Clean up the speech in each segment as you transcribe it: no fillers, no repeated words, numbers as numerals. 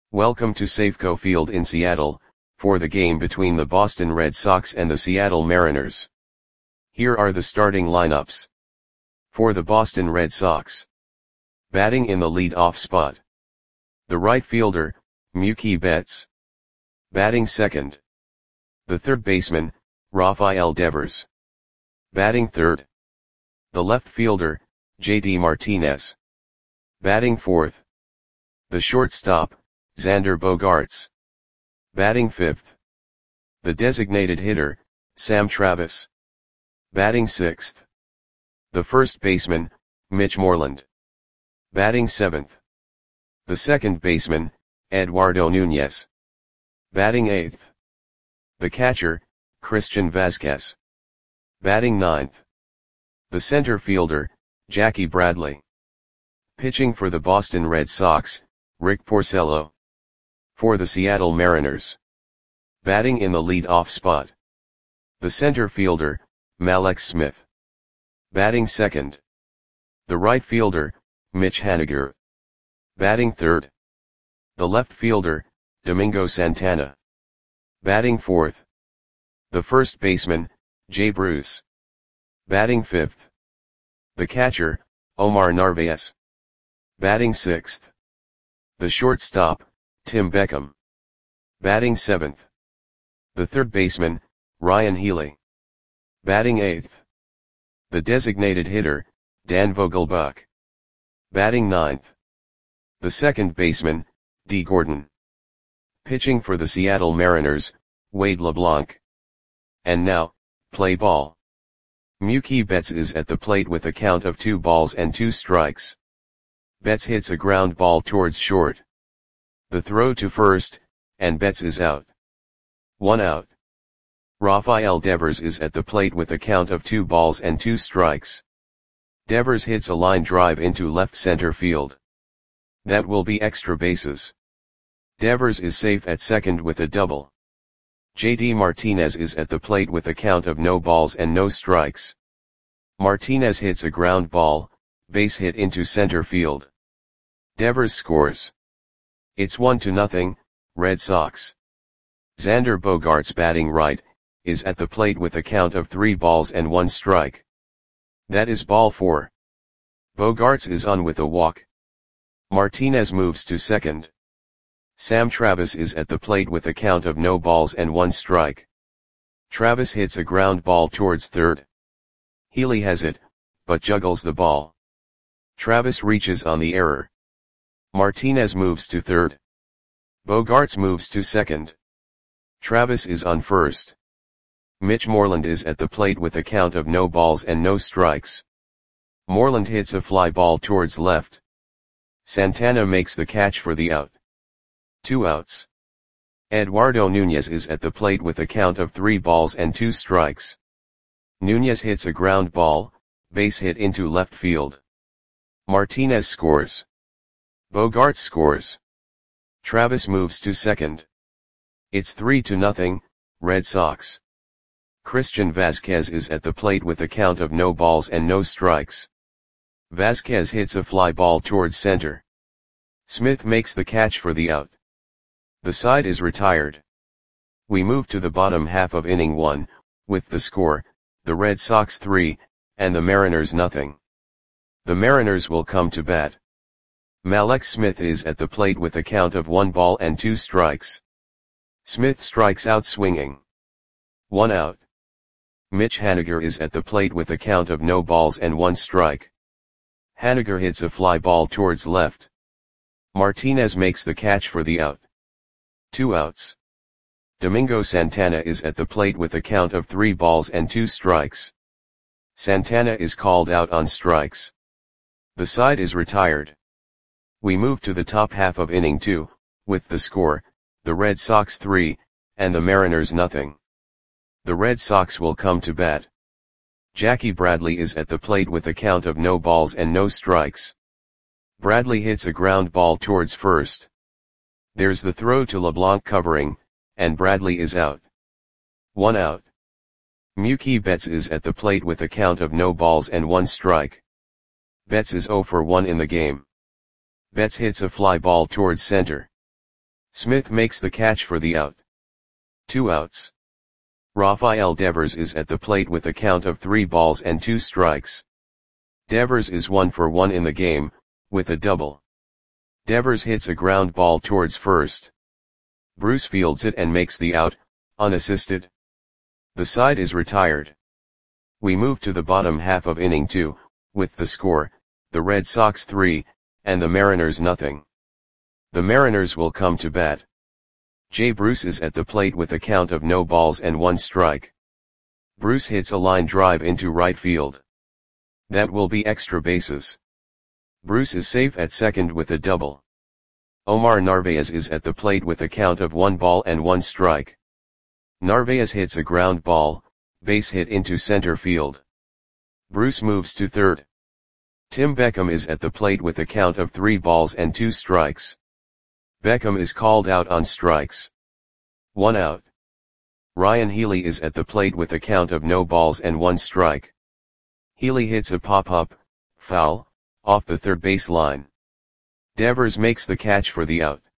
Welcome to Safeco Field in Seattle, for the game between the Boston Red Sox and the Seattle Mariners. Here are the starting lineups. For the Boston Red Sox. Batting in the lead-off spot. The right fielder, Mookie Betts. Batting second. The third baseman, Rafael Devers. Batting third. The left fielder, JD Martinez. Batting fourth. The shortstop, Xander Bogaerts. Batting fifth. The designated hitter, Sam Travis. Batting sixth. The first baseman, Mitch Moreland. Batting seventh. The second baseman, Eduardo Nunez. Batting eighth. The catcher, Christian Vazquez. Batting ninth. The center fielder, Jackie Bradley. Pitching for the Boston Red Sox, Rick Porcello. For the Seattle Mariners. Batting in the lead-off spot. The center fielder, Mallex Smith. Batting second. The right fielder, Mitch Haniger. Batting third. The left fielder, Domingo Santana. Batting fourth. The first baseman, Jay Bruce. Batting fifth. The catcher, Omar Narvaez. Batting sixth. The shortstop, Tim Beckham. Batting seventh. The third baseman, Ryan Healy. Batting eighth. The designated hitter, Dan Vogelbach. Batting ninth. The second baseman, Dee Gordon. Pitching for the Seattle Mariners, Wade LeBlanc. And now, play ball. Mookie Betts is at the plate with a count of 2 balls and 2 strikes. Betts hits a ground ball towards short. The throw to first, and Betts is out. 1 out. Rafael Devers is at the plate with a count of 2 balls and 2 strikes. Devers hits a line drive into left center field. That will be extra bases. Devers is safe at second with a double. JD Martinez is at the plate with a count of no balls and no strikes. Martinez hits a ground ball, base hit into center field. Devers scores. It's 1-0, Red Sox. Xander Bogaerts batting right, is at the plate with a count of 3 balls and 1 strike. That is ball 4. Bogaerts is on with a walk. Martinez moves to second. Sam Travis is at the plate with a count of no balls and 1 strike. Travis hits a ground ball towards third. Healy has it, but juggles the ball. Travis reaches on the error. Martinez moves to third. Bogaerts moves to second. Travis is on first. Mitch Moreland is at the plate with a count of no balls and no strikes. Moreland hits a fly ball towards left. Santana makes the catch for the out. 2 outs. Eduardo Nunez is at the plate with a count of 3 balls and 2 strikes. Nunez hits a ground ball, base hit into left field. Martinez scores. Bogaerts scores. Travis moves to second. It's 3-0, Red Sox. Christian Vazquez is at the plate with a count of no balls and no strikes. Vazquez hits a fly ball towards center. Smith makes the catch for the out. The side is retired. We move to the bottom half of inning 1, with the score, the Red Sox 3, and the Mariners 0. The Mariners will come to bat. Mallex Smith is at the plate with a count of 1 ball and 2 strikes. Smith strikes out swinging. 1 out. Mitch Haniger is at the plate with a count of no balls and 1 strike. Haniger hits a fly ball towards left. Martinez makes the catch for the out. 2 outs. Domingo Santana is at the plate with a count of 3 balls and 2 strikes. Santana is called out on strikes. The side is retired. We move to the top half of inning 2, with the score, the Red Sox 3, and the Mariners 0. The Red Sox will come to bat. Jackie Bradley is at the plate with a count of no balls and no strikes. Bradley hits a ground ball towards first. There's the throw to LeBlanc covering, and Bradley is out. 1 out. Mookie Betts is at the plate with a count of no balls and 1 strike. Betts is 0 for 1 in the game. Betts hits a fly ball towards center. Smith makes the catch for the out. 2 outs. Rafael Devers is at the plate with a count of 3 balls and 2 strikes. Devers is 1 for 1 in the game, with a double. Devers hits a ground ball towards first. Bruce fields it and makes the out, unassisted. The side is retired. We move to the bottom half of inning 2, with the score, the Red Sox 3, and the Mariners nothing. The Mariners will come to bat. Jay Bruce is at the plate with a count of no balls and 1 strike. Bruce hits a line drive into right field. That will be extra bases. Bruce is safe at second with a double. Omar Narvaez is at the plate with a count of 1 ball and 1 strike. Narvaez hits a ground ball, base hit into center field. Bruce moves to third. Tim Beckham is at the plate with a count of 3 balls and 2 strikes. Beckham is called out on strikes. 1 out. Ryan Healy is at the plate with a count of no balls and 1 strike. Healy hits a pop-up, foul, off the third base line. Devers makes the catch for the out.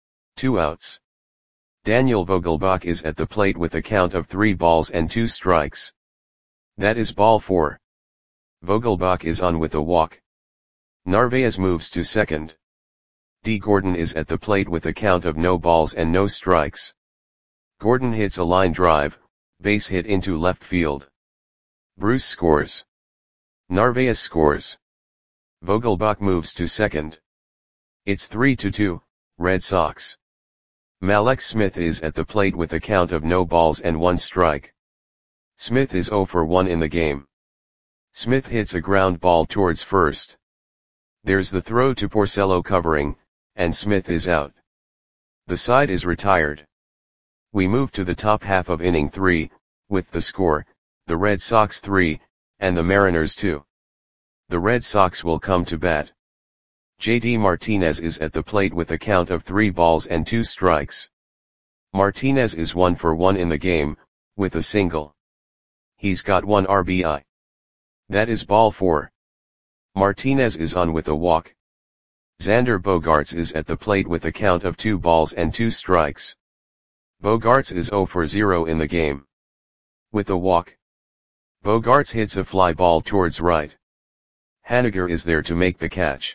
2 outs. Daniel Vogelbach is at the plate with a count of 3 balls and 2 strikes. That is ball 4. Vogelbach is on with a walk. Narvaez moves to second. D. Gordon is at the plate with a count of no balls and no strikes. Gordon hits a line drive, base hit into left field. Bruce scores. Narvaez scores. Vogelbach moves to second. It's 3-2, Red Sox. Mallex Smith is at the plate with a count of no balls and 1 strike. Smith is 0 for 1 in the game. Smith hits a ground ball towards first. There's the throw to Porcello covering, and Smith is out. The side is retired. We move to the top half of inning 3, with the score, the Red Sox 3, and the Mariners 2. The Red Sox will come to bat. J.D. Martinez is at the plate with a count of 3 balls and 2 strikes. Martinez is 1 for 1 in the game, with a single. He's got 1 RBI. That is ball 4. Martinez is on with a walk. Xander Bogaerts is at the plate with a count of 2 balls and 2 strikes. Bogaerts is 0 for 0 in the game. With a walk. Bogaerts hits a fly ball towards right. Haniger is there to make the catch.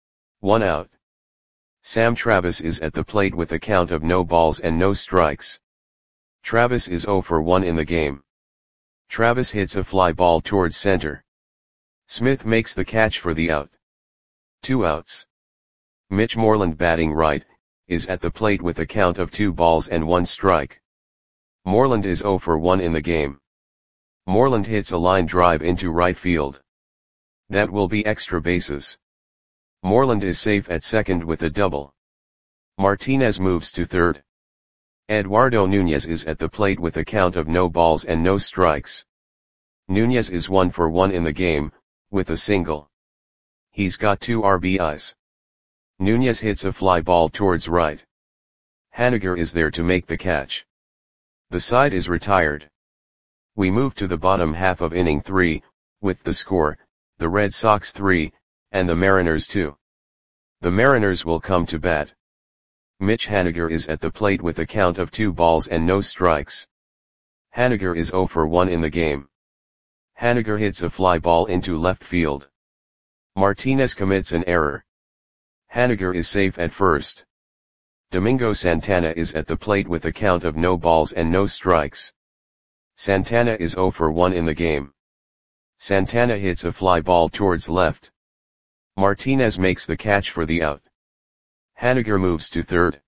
1 out. Sam Travis is at the plate with a count of no balls and no strikes. Travis is 0 for 1 in the game. Travis hits a fly ball towards center. Smith makes the catch for the out. 2 outs. Mitch Moreland, batting right, is at the plate with a count of 2 balls and 1 strike. Moreland is 0 for 1 in the game. Moreland hits a line drive into right field. That will be extra bases. Moreland is safe at second with a double. Martinez moves to third. Eduardo Nunez is at the plate with a count of no balls and no strikes. Nunez is 1 for 1 in the game, with a single. He's got 2 RBIs. Nunez hits a fly ball towards right. Haniger is there to make the catch. The side is retired. We move to the bottom half of inning 3, with the score, the Red Sox 3, and the Mariners 2. The Mariners will come to bat. Mitch Haniger is at the plate with a count of 2 balls and no strikes. Haniger is 0 for 1 in the game. Haniger hits a fly ball into left field. Martinez commits an error. Haniger is safe at first. Domingo Santana is at the plate with a count of no balls and no strikes. Santana is 0 for 1 in the game. Santana hits a fly ball towards left. Martinez makes the catch for the out. Haniger moves to third.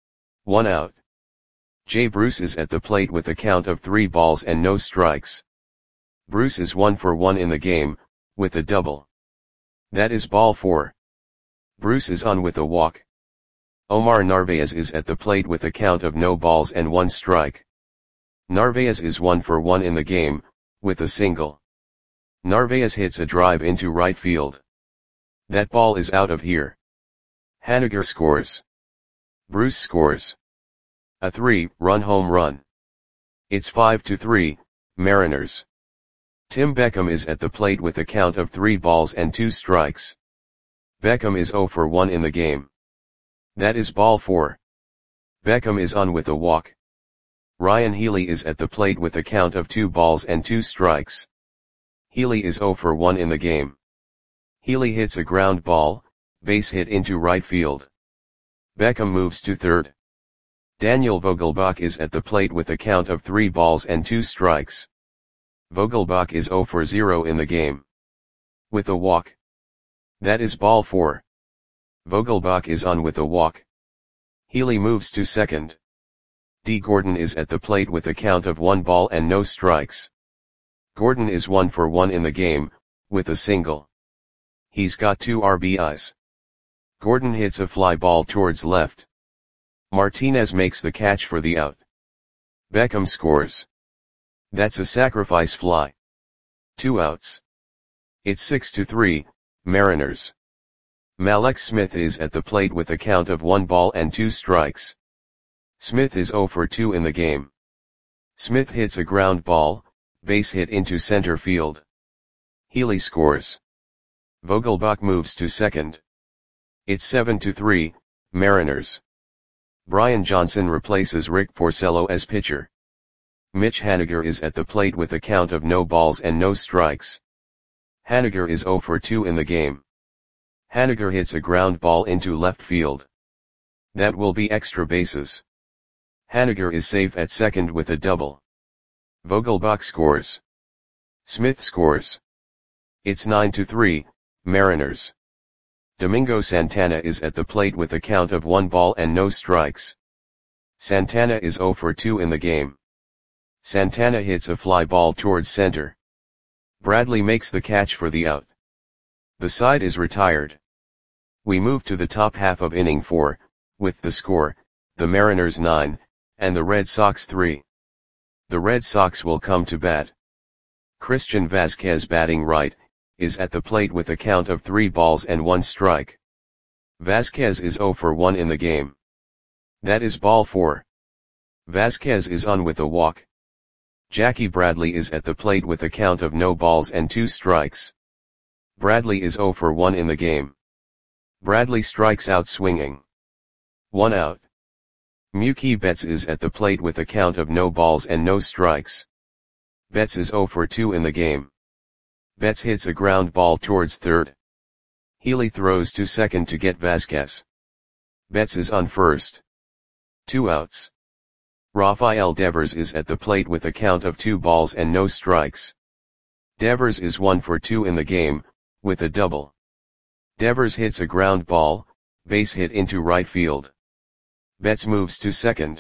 1 out. Jay Bruce is at the plate with a count of 3 balls and no strikes. Bruce is 1 for 1 in the game, with a double. That is ball 4. Bruce is on with a walk. Omar Narvaez is at the plate with a count of no balls and 1 strike. Narvaez is 1 for 1 in the game, with a single. Narvaez hits a drive into right field. That ball is out of here. Haniger scores. Bruce scores. A 3-run home run. It's 5-3, Mariners. Tim Beckham is at the plate with a count of 3 balls and 2 strikes. Beckham is 0 for 1 in the game. That is ball 4. Beckham is on with a walk. Ryan Healy is at the plate with a count of 2 balls and 2 strikes. Healy is 0 for 1 in the game. Healy hits a ground ball, base hit into right field. Beckham moves to third. Daniel Vogelbach is at the plate with a count of 3 balls and 2 strikes. Vogelbach is 0 for 0 in the game. With a walk. That is ball 4. Vogelbach is on with a walk. Healy moves to second. D. Gordon is at the plate with a count of 1 ball and no strikes. Gordon is 1 for 1 in the game, with a single. He's got 2 RBIs. Gordon hits a fly ball towards left. Martinez makes the catch for the out. Beckham scores. That's a sacrifice fly. 2 outs. It's 6-3, Mariners. Mallex Smith is at the plate with a count of 1 ball and 2 strikes. Smith is 0 for 2 in the game. Smith hits a ground ball, base hit into center field. Healy scores. Vogelbach moves to second. It's 7-3, Mariners. Brian Johnson replaces Rick Porcello as pitcher. Mitch Haniger is at the plate with a count of no balls and no strikes. Haniger is 0 for 2 in the game. Haniger hits a ground ball into left field. That will be extra bases. Haniger is safe at second with a double. Vogelbach scores. Smith scores. It's 9-3, Mariners. Domingo Santana is at the plate with a count of 1 ball and no strikes. Santana is 0 for 2 in the game. Santana hits a fly ball towards center. Bradley makes the catch for the out. The side is retired. We move to the top half of inning 4, with the score, the Mariners 9, and the Red Sox 3. The Red Sox will come to bat. Christian Vasquez, batting right, is at the plate with a count of 3 balls and 1 strike. Vasquez is 0 for 1 in the game. That is ball 4. Vasquez is on with a walk. Jackie Bradley is at the plate with a count of no balls and 2 strikes. Bradley is 0 for 1 in the game. Bradley strikes out swinging. 1 out. Mookie Betts is at the plate with a count of no balls and no strikes. Betts is 0 for 2 in the game. Betts hits a ground ball towards third. Healy throws to second to get Vasquez. Betts is on first. 2 outs. Rafael Devers is at the plate with a count of 2 balls and no strikes. Devers is 1 for 2 in the game, with a double. Devers hits a ground ball, base hit into right field. Betts moves to second.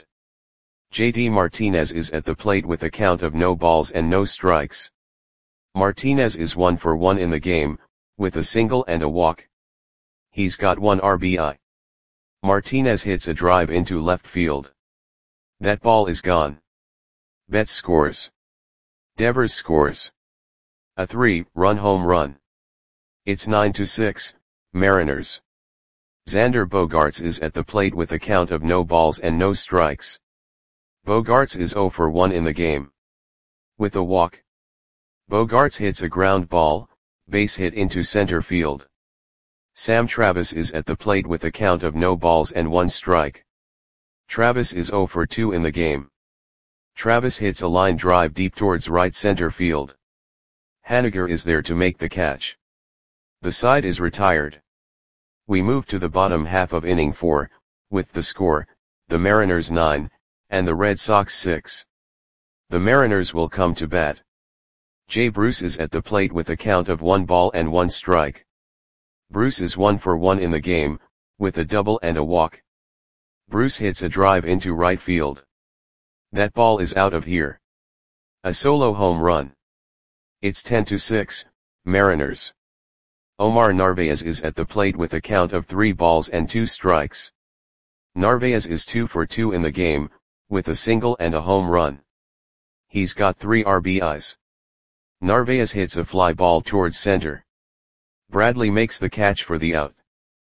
JD Martinez is at the plate with a count of no balls and no strikes. Martinez is 1 for 1 in the game, with a single and a walk. He's got 1 RBI. Martinez hits a drive into left field. That ball is gone. Betts scores. Devers scores. A 3-run home run. It's 9-6, Mariners. Xander Bogaerts is at the plate with a count of no balls and no strikes. Bogaerts is 0 for 1 in the game. With a walk. Bogaerts hits a ground ball, base hit into center field. Sam Travis is at the plate with a count of no balls and 1 strike. Travis is 0 for 2 in the game. Travis hits a line drive deep towards right center field. Haniger is there to make the catch. The side is retired. We move to the bottom half of inning 4, with the score, the Mariners 9, and the Red Sox 6. The Mariners will come to bat. Jay Bruce is at the plate with a count of 1 ball and 1 strike. Bruce is 1 for 1 in the game, with a double and a walk. Bruce hits a drive into right field. That ball is out of here. A solo home run. It's 10-6, Mariners. Omar Narvaez is at the plate with a count of 3 balls and 2 strikes. Narvaez is 2 for 2 in the game, with a single and a home run. He's got 3 RBIs. Narvaez hits a fly ball towards center. Bradley makes the catch for the out.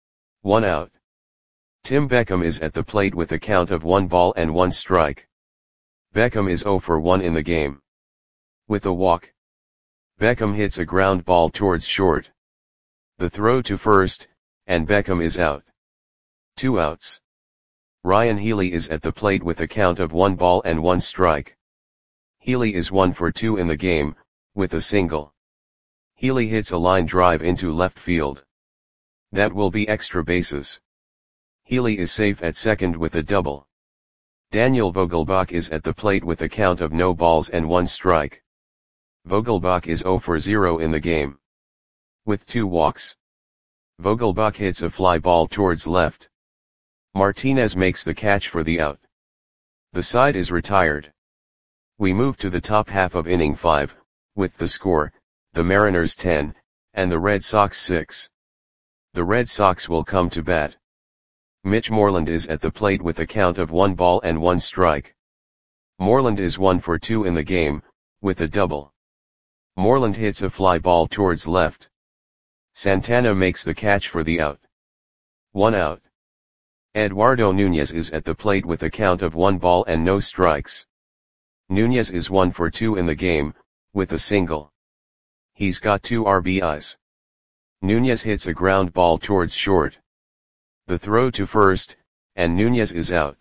1 out. Tim Beckham is at the plate with a count of 1 ball and 1 strike. Beckham is 0 for 1 in the game. With a walk. Beckham hits a ground ball towards short. The throw to first, and Beckham is out. 2 outs. Ryan Healy is at the plate with a count of 1 ball and 1 strike. Healy is 1 for 2 in the game, with a single. Healy hits a line drive into left field. That will be extra bases. Healy is safe at second with a double. Daniel Vogelbach is at the plate with a count of no balls and 1 strike. Vogelbach is 0 for 0 in the game, with 2 walks. Vogelbach hits a fly ball towards left. Martinez makes the catch for the out. The side is retired. We move to the top half of inning 5, with the score, the Mariners 10, and the Red Sox 6. The Red Sox will come to bat. Mitch Moreland is at the plate with a count of 1 ball and 1 strike. Moreland is 1 for 2 in the game, with a double. Moreland hits a fly ball towards left. Santana makes the catch for the out. 1 out. Eduardo Nunez is at the plate with a count of 1 ball and no strikes. Nunez is 1 for 2 in the game, with a single. He's got 2 RBIs. Nunez hits a ground ball towards short. The throw to first, and Nunez is out.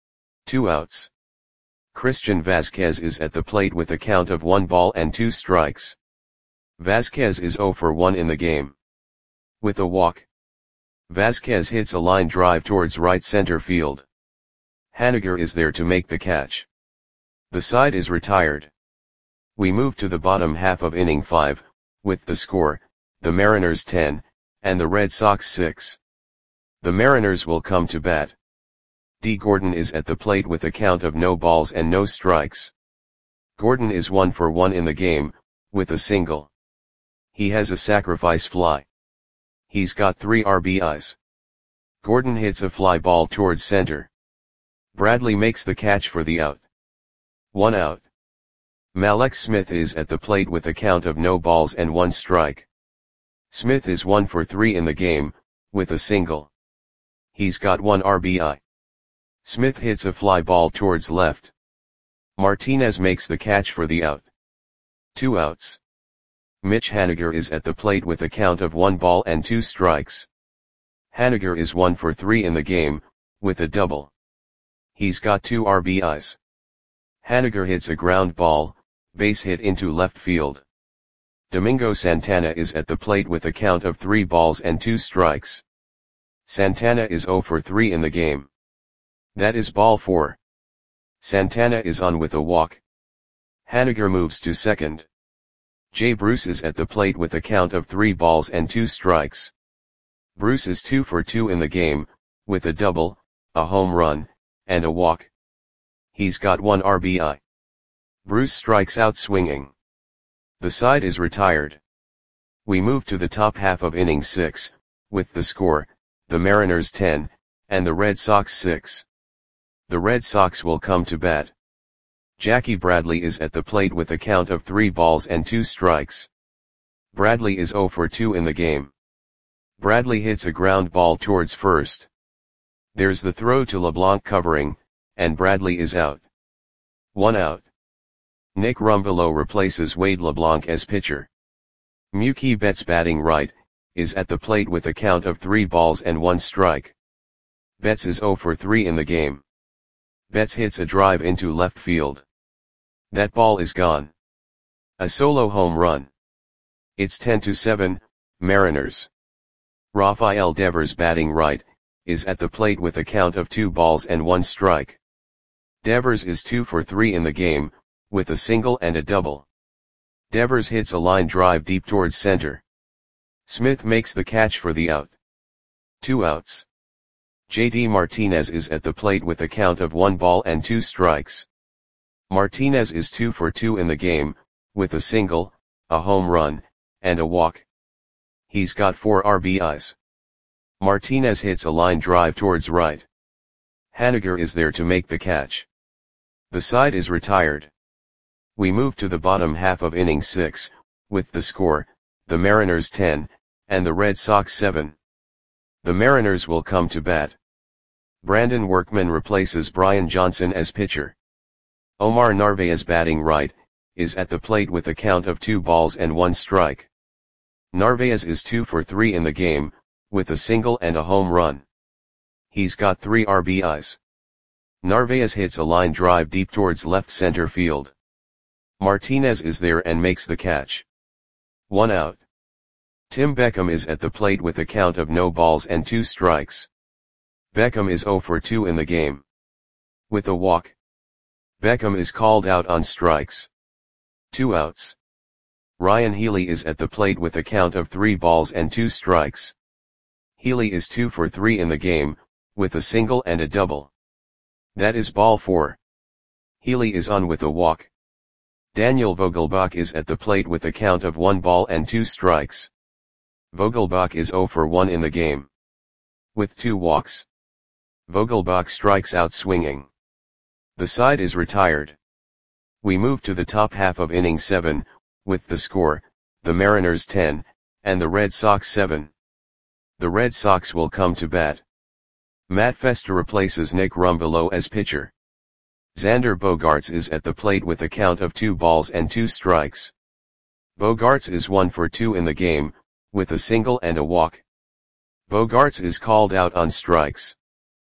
2 outs. Christian Vazquez is at the plate with a count of 1 ball and 2 strikes. Vazquez is 0 for 1 in the game, with a walk. Vazquez hits a line drive towards right center field. Haniger is there to make the catch. The side is retired. We move to the bottom half of inning 5, with the score, the Mariners 10, and the Red Sox 6. The Mariners will come to bat. D. Gordon is at the plate with a count of no balls and no strikes. Gordon is 1 for 1 in the game, with a single. He has a sacrifice fly. He's got 3 RBIs. Gordon hits a fly ball towards center. Bradley makes the catch for the out. 1 out. Mallex Smith is at the plate with a count of no balls and 1 strike. Smith is 1 for 3 in the game, with a single. He's got 1 RBI. Smith hits a fly ball towards left. Martinez makes the catch for the out. 2 outs. Mitch Haniger is at the plate with a count of 1 ball and 2 strikes. Haniger is 1 for 3 in the game, with a double. He's got 2 RBIs. Haniger hits a ground ball, base hit into left field. Domingo Santana is at the plate with a count of 3 balls and 2 strikes. Santana is 0 for 3 in the game. That is ball 4. Santana is on with a walk. Haniger moves to second. Jay Bruce is at the plate with a count of 3 balls and 2 strikes. Bruce is 2 for 2 in the game, with a double, a home run, and a walk. He's got 1 RBI. Bruce strikes out swinging. The side is retired. We move to the top half of inning 6, with the score, the Mariners 10, and the Red Sox 6. The Red Sox will come to bat. Jackie Bradley is at the plate with a count of 3 balls and 2 strikes. Bradley is 0 for 2 in the game. Bradley hits a ground ball towards first. There's the throw to LeBlanc covering, and Bradley is out. 1 out. Nick Rumbelow replaces Wade LeBlanc as pitcher. Mookie Betts, batting right, is at the plate with a count of 3 balls and 1 strike. Betts is 0 for 3 in the game. Betts hits a drive into left field. That ball is gone. A solo home run. It's 10-7, Mariners. Rafael Devers, batting right, is at the plate with a count of 2 balls and 1 strike. Devers is 2 for 3 in the game, with a single and a double. Devers hits a line drive deep towards center. Smith makes the catch for the out. 2 outs. JD Martinez is at the plate with a count of 1 ball and 2 strikes. Martinez is 2 for 2 in the game, with a single, a home run, and a walk. He's got 4 RBIs. Martinez hits a line drive towards right. Haniger is there to make the catch. The side is retired. We move to the bottom half of inning 6, with the score, the Mariners 10, and the Red Sox 7. The Mariners will come to bat. Brandon Workman replaces Brian Johnson as pitcher. Omar Narvaez, batting right, is at the plate with a count of 2 balls and 1 strike. Narvaez is 2 for 3 in the game, with a single and a home run. He's got 3 RBIs. Narvaez hits a line drive deep towards left center field. Martinez is there and makes the catch. 1 out. Tim Beckham is at the plate with a count of no balls and 2 strikes. Beckham is 0 for 2 in the game. With a walk. Beckham is called out on strikes. 2 outs. Ryan Healy is at the plate with a count of 3 balls and 2 strikes. Healy is 2 for 3 in the game, with a single and a double. That is ball 4. Healy is on with a walk. Daniel Vogelbach is at the plate with a count of 1 ball and 2 strikes. Vogelbach is 0 for 1 in the game. With 2 walks. Vogelbach strikes out swinging. The side is retired. We move to the top half of inning 7, with the score, the Mariners 10, and the Red Sox 7. The Red Sox will come to bat. Matt Festa replaces Nick Rumbelow as pitcher. Xander Bogaerts is at the plate with a count of 2 balls and 2 strikes. Bogaerts is 1 for 2 in the game, with a single and a walk. Bogaerts is called out on strikes.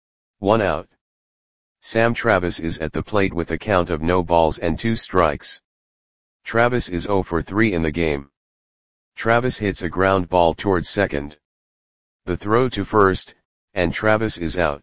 1 out. Sam Travis is at the plate with a count of no balls and 2 strikes. Travis is 0 for 3 in the game. Travis hits a ground ball towards second. The throw to first, and Travis is out.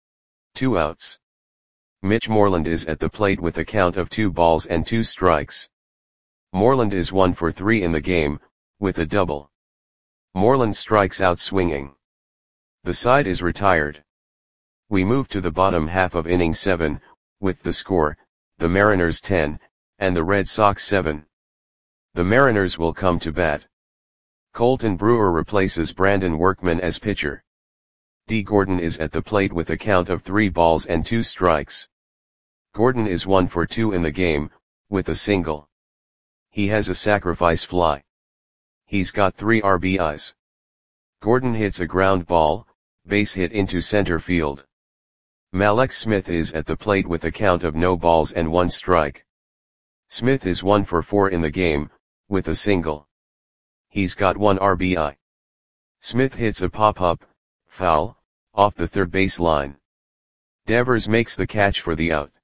2 outs. Mitch Moreland is at the plate with a count of 2 balls and 2 strikes. Moreland is 1 for 3 in the game, with a double. Moreland strikes out swinging. The side is retired. We move to the bottom half of inning 7, with the score, the Mariners 10, and the Red Sox 7. The Mariners will come to bat. Colton Brewer replaces Brandon Workman as pitcher. D. Gordon is at the plate with a count of 3 balls and 2 strikes. Gordon is 1 for 2 in the game, with a single. He has a sacrifice fly. He's got 3 RBIs. Gordon hits a ground ball, base hit into center field. Mallex Smith is at the plate with a count of no balls and 1 strike. Smith is 1 for 4 in the game, with a single. He's got 1 RBI. Smith hits a pop-up, foul, off the third base line. Devers makes the catch for the out.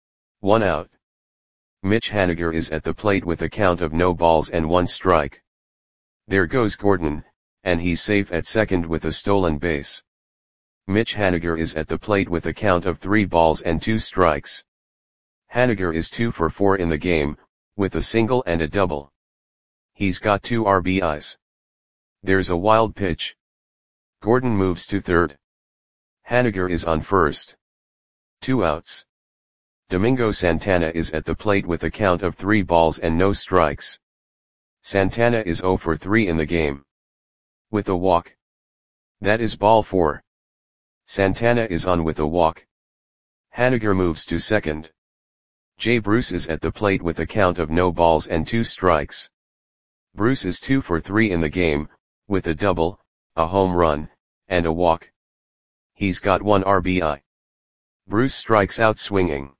1 out. Mitch Haniger is at the plate with a count of no balls and 1 strike. There goes Gordon, and he's safe at second with a stolen base. Mitch Haniger is at the plate with a count of 3 balls and 2 strikes. Haniger is 2 for 4 in the game, with a single and a double. He's got 2 RBIs. There's a wild pitch. Gordon moves to third. Haniger is on first. 2 outs. Domingo Santana is at the plate with a count of 3 balls and no strikes. Santana is 0 for 3 in the game. With a walk. That is ball 4. Santana is on with a walk. Haniger moves to second. Jay Bruce is at the plate with a count of no balls and 2 strikes. Bruce is 2 for 3 in the game, with a double, a home run, and a walk. He's got 1 RBI. Bruce strikes out swinging.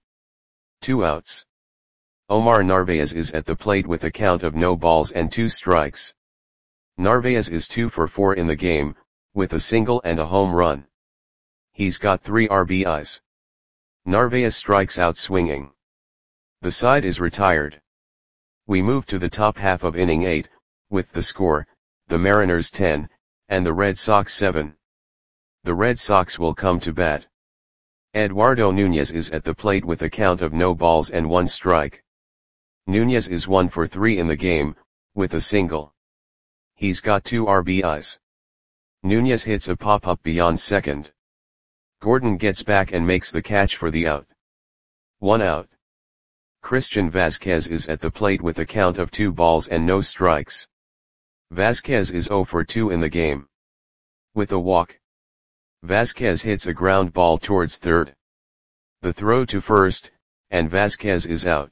2 outs. Omar Narvaez is at the plate with a count of no balls and 2 strikes. Narvaez is 2 for 4 in the game, with a single and a home run. He's got 3 RBIs. Narvaez strikes out swinging. The side is retired. We move to the top half of inning 8, with the score, the Mariners 10, and the Red Sox 7. The Red Sox will come to bat. Eduardo Nunez is at the plate with a count of no balls and 1 strike. Nunez is 1 for 3 in the game, with a single. He's got 2 RBIs. Nunez hits a pop-up beyond second. Gordon gets back and makes the catch for the out. 1 out. Christian Vazquez is at the plate with a count of 2 balls and no strikes. Vazquez is 0 for 2 in the game. With a walk. Vazquez hits a ground ball towards third. The throw to first, and Vazquez is out.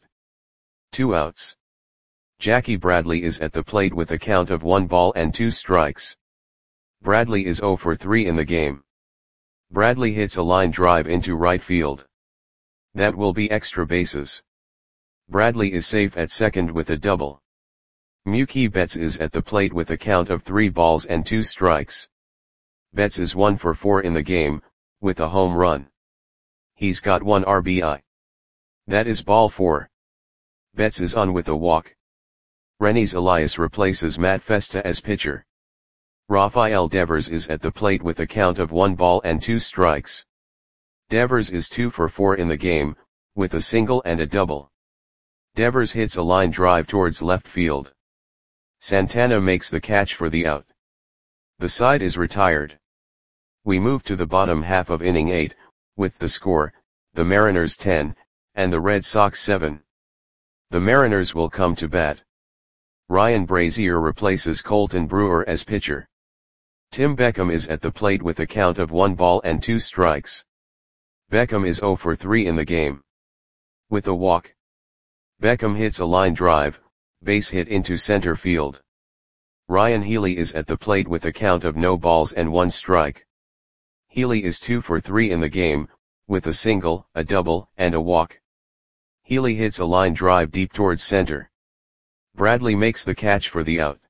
2 outs. Jackie Bradley is at the plate with a count of 1 ball and 2 strikes. Bradley is 0 for 3 in the game. Bradley hits a line drive into right field. That will be extra bases. Bradley is safe at second with a double. Mookie Betts is at the plate with a count of 3 balls and 2 strikes. Betts is 1 for 4 in the game, with a home run. He's got 1 RBI. That is ball 4. Betts is on with a walk. Renis Elias replaces Matt Festa as pitcher. Rafael Devers is at the plate with a count of 1 ball and 2 strikes. Devers is 2 for 4 in the game, with a single and a double. Devers hits a line drive towards left field. Santana makes the catch for the out. The side is retired. We move to the bottom half of inning 8, with the score, the Mariners 10, and the Red Sox 7. The Mariners will come to bat. Ryan Brazier replaces Colton Brewer as pitcher. Tim Beckham is at the plate with a count of 1 ball and 2 strikes. Beckham is 0 for 3 in the game. With a walk. Beckham hits a line drive, base hit into center field. Ryan Healy is at the plate with a count of no balls and 1 strike. Healy is 2 for 3 in the game, with a single, a double, and a walk. Healy hits a line drive deep towards center. Bradley makes the catch for the out.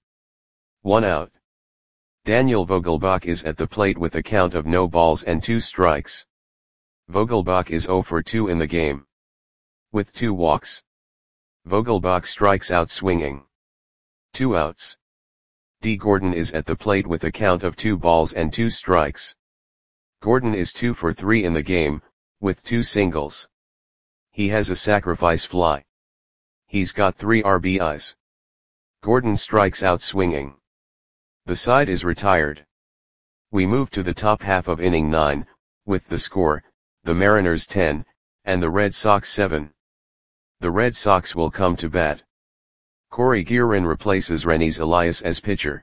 1 out. Daniel Vogelbach is at the plate with a count of no balls and 2 strikes. Vogelbach is 0 for 2 in the game. With 2 walks. Vogelbach strikes out swinging. 2 outs. D. Gordon is at the plate with a count of 2 balls and 2 strikes. Gordon is 2 for 3 in the game, with 2 singles. He has a sacrifice fly. He's got 3 RBIs. Gordon strikes out swinging. The side is retired. We move to the top half of inning 9, with the score, the Mariners 10, and the Red Sox 7. The Red Sox will come to bat. Corey Guerin replaces Renis Elias as pitcher.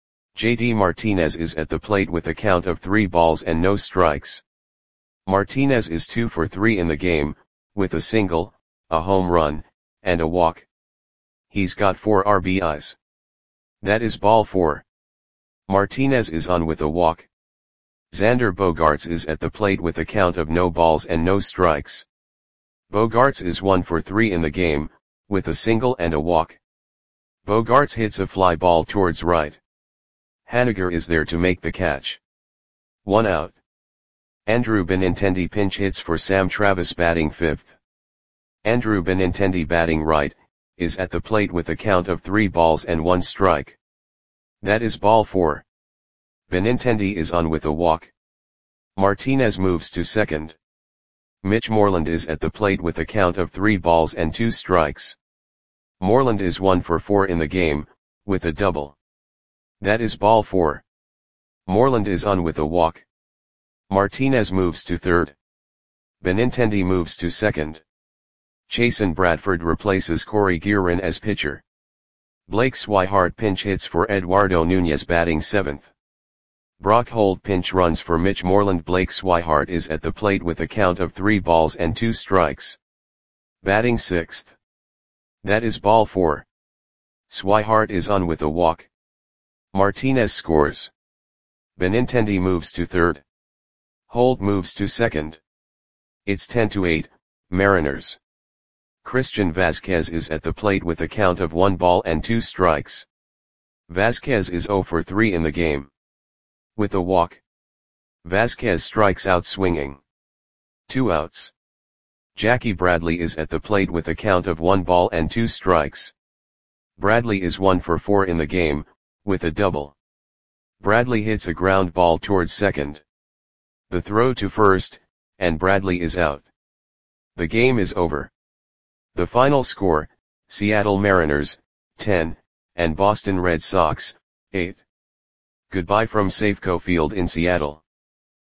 JD Martinez is at the plate with a count of 3 balls and no strikes. Martinez is 2 for 3 in the game, with a single, a home run, and a walk. He's got 4 RBIs. That is ball 4. Martinez is on with a walk. Xander Bogaerts is at the plate with a count of no balls and no strikes. Bogaerts is 1 for 3 in the game, with a single and a walk. Bogaerts hits a fly ball towards right. Haniger is there to make the catch. 1 out. Andrew Benintendi pinch hits for Sam Travis batting 5th. Andrew Benintendi batting right, is at the plate with a count of 3 balls and 1 strike. That is ball 4. Benintendi is on with a walk. Martinez moves to second. Mitch Moreland is at the plate with a count of 3 balls and 2 strikes. Moreland is 1 for 4 in the game, with a double. That is ball 4. Moreland is on with a walk. Martinez moves to third. Benintendi moves to second. Chasen Bradford replaces Corey Guerin as pitcher. Blake Swihart pinch hits for Eduardo Nunez batting 7th. Brock Holt pinch runs for Mitch Moreland. Blake Swihart is at the plate with a count of 3 balls and 2 strikes. Batting 6th. That is ball 4. Swihart is on with a walk. Martinez scores. Benintendi moves to third. Holt moves to second. It's 10-8, Mariners. Christian Vazquez is at the plate with a count of 1 ball and 2 strikes. Vazquez is 0 for 3 in the game. With a walk. Vazquez strikes out swinging. 2 outs. Jackie Bradley is at the plate with a count of 1 ball and 2 strikes. Bradley is 1 for 4 in the game, with a double. Bradley hits a ground ball towards second. The throw to first, and Bradley is out. The game is over. The final score, Seattle Mariners, 10, and Boston Red Sox, 8. Goodbye from Safeco Field in Seattle.